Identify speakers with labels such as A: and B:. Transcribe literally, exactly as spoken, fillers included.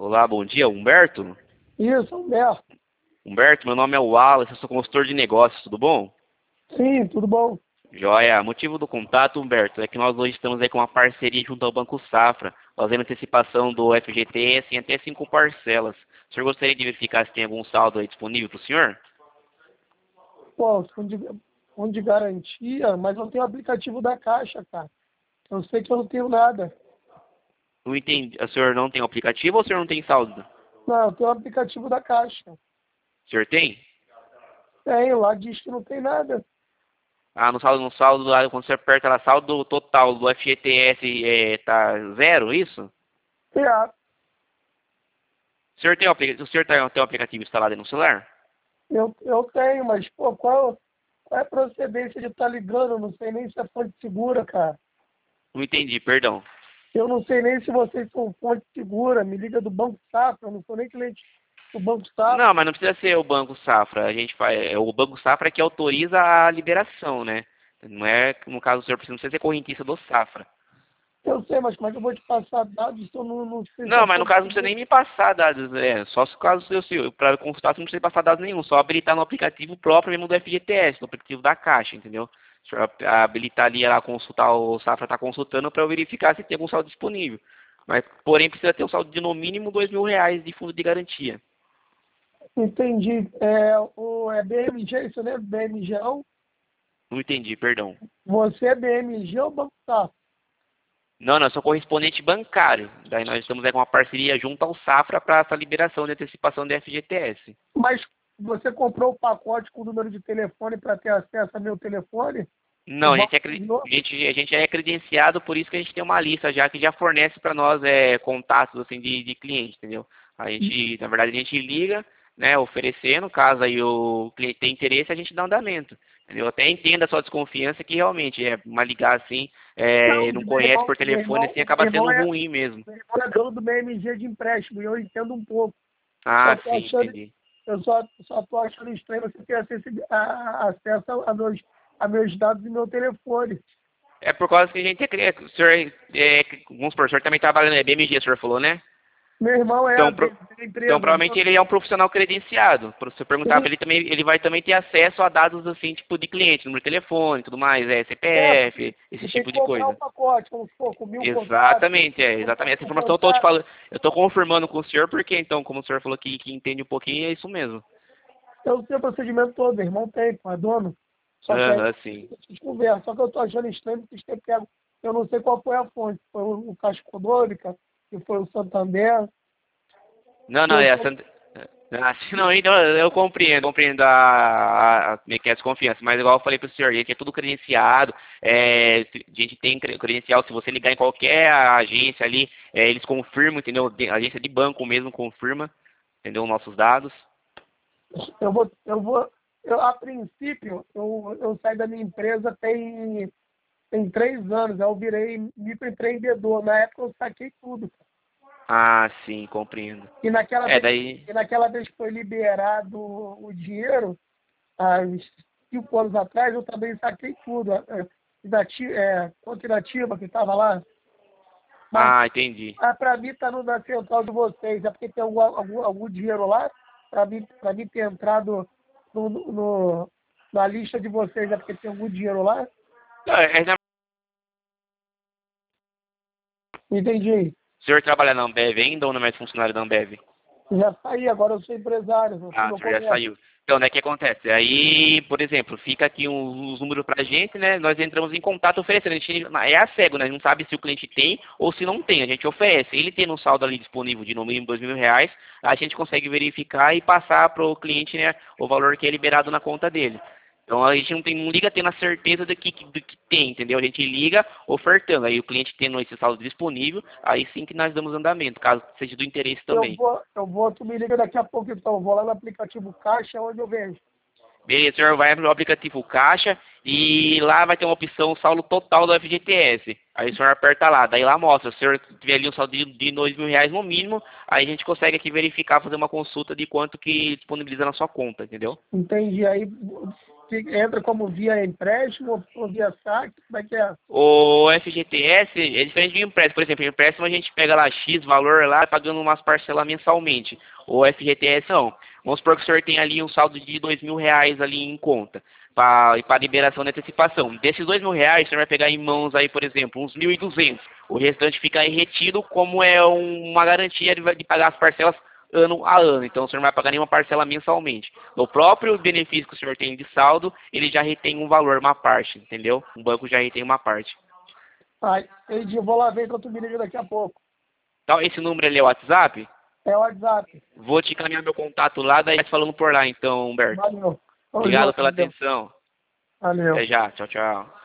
A: Olá, bom dia, Humberto?
B: Isso, Humberto.
A: Humberto, meu nome é Wallace, eu sou consultor de negócios, tudo bom?
B: Sim, tudo bom?
A: Joia, motivo do contato, Humberto, é que nós hoje estamos aí com uma parceria junto ao Banco Safra, fazendo antecipação do F G T S em até cinco parcelas. O senhor gostaria de verificar se tem algum saldo aí disponível para o senhor?
B: Pô, fundo de, fundo de garantia, mas eu tenho o aplicativo da Caixa, cara. Eu sei que eu não tenho nada.
A: Não entendi, o senhor não tem o aplicativo ou o senhor não tem saldo?
B: Não, eu tenho o aplicativo da Caixa.
A: O senhor tem?
B: Tenho, lá diz que não tem nada.
A: Ah, no saldo, no saldo, lá, quando você aperta lá, saldo total do F G T S é, tá zero, isso?
B: É,
A: O senhor tem o, aplica- o senhor tem, tem o aplicativo instalado aí no celular?
B: eu, eu tenho, mas, pô, qual, qual é a procedência de estar ligando? Eu não sei nem se é fonte segura, cara.
A: Não entendi, perdão.
B: Eu não sei nem se vocês são fonte segura. Me liga do Banco Safra, eu não sou nem cliente do Banco Safra.
A: Não, mas não precisa ser o Banco Safra. A gente faz, é o Banco Safra que autoriza a liberação, né? Não é, no caso, o senhor precisa não precisa ser correntista do Safra.
B: Eu sei, mas como é que eu vou te passar dados se eu não, não sei se é
A: Não, mas no
B: fonte
A: caso não precisa
B: segura?
A: nem me passar dados. É, só se o caso seu, seu para consultar, você não precisa passar dados nenhum. Só habilitar no aplicativo próprio mesmo do F G T S, no aplicativo da Caixa, entendeu? O senhor habilitar ali a consultar, o Safra está consultando para eu verificar se tem algum saldo disponível. Mas, porém, precisa ter um saldo de no mínimo dois mil reais de fundo de garantia.
B: Entendi. É, o, é B M G, isso né? B M G, não?
A: Não entendi, perdão.
B: Você é B M G ou Banco Safra?
A: Não, não, eu sou correspondente bancário. Daí nós estamos aí com uma parceria junto ao Safra para essa liberação de antecipação do F G T S.
B: Mas você comprou o pacote com o número de telefone para ter acesso a meu telefone? O
A: Não, a gente,
B: banco
A: é, cre-
B: enviou?
A: a gente, a gente é credenciado, por isso que a gente tem uma lista já que já fornece para nós é, contatos assim, de, de cliente, entendeu? A gente, na verdade, a gente liga, né, oferecendo, caso aí o cliente tenha interesse, a gente dá andamento. Entendeu? Eu até entendo a sua desconfiança que realmente é uma ligar assim,
B: Não,
A: é, não
B: meu
A: conhece
B: irmão,
A: por
B: meu
A: telefone,
B: irmão,
A: assim,
B: meu
A: acaba sendo
B: irmão é,
A: ruim mesmo.
B: meu irmão é dono do B M G de empréstimo e eu entendo um pouco. Só
A: Ah,
B: tô
A: sim,
B: achando,
A: entendi.
B: eu só, só tô achando estranho você ter acesso a, acesso a, meus, a meus dados e meu telefone.
A: É por causa que a gente é, cri- o senhor, é, vamos supor, o senhor também trabalha na B M G, o senhor falou, né?
B: Meu irmão é
A: Então,
B: da
A: pro- então
B: empresa.
A: provavelmente ele é um profissional credenciado. Para você perguntar
B: Sim,
A: para ele também, ele vai também ter acesso a dados assim, tipo de cliente, número de telefone, tudo mais, é,
B: é,
A: C P F, esse
B: você tem que
A: tipo de
B: comprar o
A: coisa.
B: pacote, vamos supor, com mil contatos.
A: Exatamente, é, exatamente. Essa
B: O
A: informação eu tô te
B: contato,
A: falando, eu tô confirmando com o senhor, porque então, como o senhor falou que, que entende um pouquinho, é isso mesmo.
B: eu sei o procedimento todo, meu irmão tem, pô, é dono. Só que aí
A: Aham, sim.
B: a gente conversa. Só que eu tô achando estranho porque vocês têm pego. Eu não sei qual foi a fonte. Foi o, o Caixa Econômica, que foi o Santander.
A: Não, não,
B: Eu
A: é
B: tô,
A: essa. Ah, não, então eu compreendo, compreendo a, a, a, como é que é a desconfiança, mas igual eu falei pro senhor, gente, é tudo credenciado, é, a gente tem cre- credencial, se você ligar em qualquer agência ali, é, eles confirmam, entendeu? De- agência de banco mesmo confirma, entendeu? Nossos dados.
B: eu vou, eu vou, eu, a princípio, eu, eu saí da minha empresa tem, tem três anos. Aí eu virei microempreendedor. Na época eu saquei tudo.
A: Ah, sim, compreendo.
B: E naquela
A: É,
B: vez,
A: daí.
B: e naquela vez que foi liberado o dinheiro, há uns cinco anos atrás, eu também saquei tudo. É, inati- é, conta inativa que estava lá. Mas
A: Ah, entendi.
B: ah, para mim está no na central de vocês. É porque tem algum, algum, algum dinheiro lá. Para mim, para mim ter entrado no, no, no- na lista de vocês, é porque tem algum dinheiro lá.
A: Não, é, na-
B: Entendi.
A: o senhor trabalha na Ambev ainda ou não é mais funcionário da Ambev?
B: Já saí, agora eu sou empresário. Eu fui
A: Ah, o
B: no
A: senhor já
B: comércio.
A: saiu. Então, né, o que acontece? Aí, por exemplo, fica aqui os, os números pra gente, né? Nós entramos em contato oferecendo. A gente é a cego, né? A gente não sabe se o cliente tem ou se não tem. A gente oferece. Ele tendo um saldo ali disponível de no mínimo dois mil reais, a gente consegue verificar e passar para o cliente, né, o valor que é liberado na conta dele. Então a gente não, tem, não liga tendo a certeza do que, do que tem, entendeu? A gente liga ofertando. Aí o cliente tendo esse saldo disponível, aí sim que nós damos andamento, caso seja do interesse
B: Eu
A: também.
B: vou, eu vou, tu me liga daqui a pouco então. Eu vou lá no aplicativo Caixa, onde eu vejo.
A: Beleza, o senhor vai no aplicativo Caixa e lá vai ter uma opção saldo total do F G T S. Aí o senhor aperta lá, daí lá mostra, se o senhor tiver ali um saldo de, de dois mil reais no mínimo, aí a gente consegue aqui verificar, fazer uma consulta de quanto que disponibiliza na sua conta, entendeu?
B: Entendi. Aí que entra como via empréstimo ou via saque? Como é que é?
A: O F G T S é diferente de empréstimo. Por exemplo, empréstimo a gente pega lá X valor lá, pagando umas parcelas mensalmente. O F G T S não. Vamos supor que o senhor tem ali um saldo de dois mil reais ali em conta para liberação de antecipação. Desses dois mil reais, o senhor vai pegar em mãos aí, por exemplo, uns mil e duzentos. O restante fica aí retido como é uma garantia de, de pagar as parcelas ano a ano. Então, o senhor não vai pagar nenhuma parcela mensalmente. No próprio benefício que o senhor tem de saldo, ele já retém um valor, uma parte, entendeu? O banco já retém uma parte.
B: Ah, entendi. Eu vou lá ver então tu me liga daqui a pouco.
A: Então, esse número ali é o WhatsApp?
B: É o WhatsApp.
A: Vou te encaminhar meu contato lá, daí vai falando por lá, então, Humberto.
B: Valeu. Tamo
A: Obrigado
B: junto,
A: pela
B: valeu.
A: atenção.
B: Valeu.
A: Até já. Tchau, tchau.